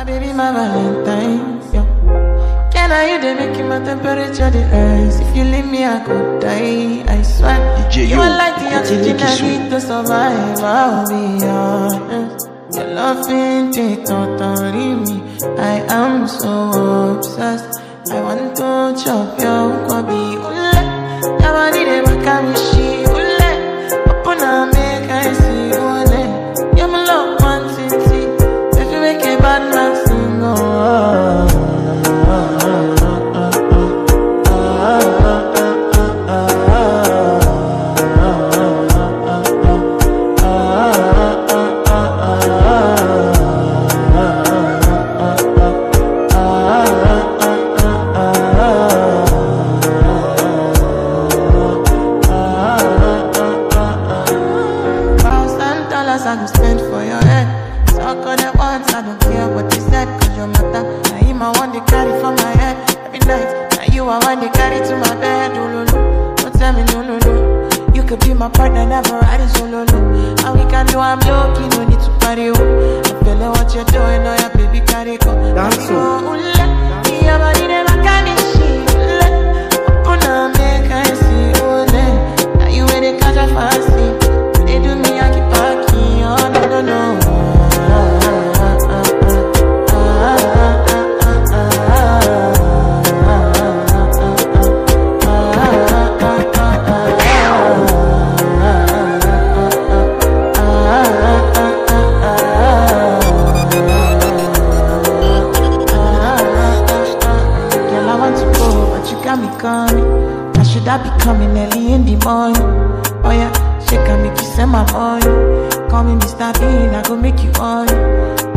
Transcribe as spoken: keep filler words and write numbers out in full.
baby, my Valentine. Yo. Can I you they making my temperature the rise? If you leave me, I could die. I swear. D J, you are like the oxygen I need to survive. I'll be honest. Your love ain't it totally me. I am so obsessed. I want to chop your kwabi. Ule, your body they make me she. Ule, open up make I see. Ule, you're my love one city. If you make a bad man sing, oh. I go spend for your head. Talk on the ones, I don't care what you said. Cause your matter, now him I want to carry for my head. Every night, now you I want to carry to my bed. Oh, no, no, don't tell me no, no, no. You could be my partner, never riding solo, no. And we can do, I'm lucky, no need to party, oh. I feel like what you're doing, oh, yeah, baby, carry go. Dance, oh, oh, your body never can be shit. Open up, make I see, oh, now you when they catch a fancy. They do me, I keep back. No, no, no. Girl, I want to go, but you got me coming. Now should I be coming early in the morning? Oh yeah, she can make you send my money. Call me Mister Bean, I go make you on.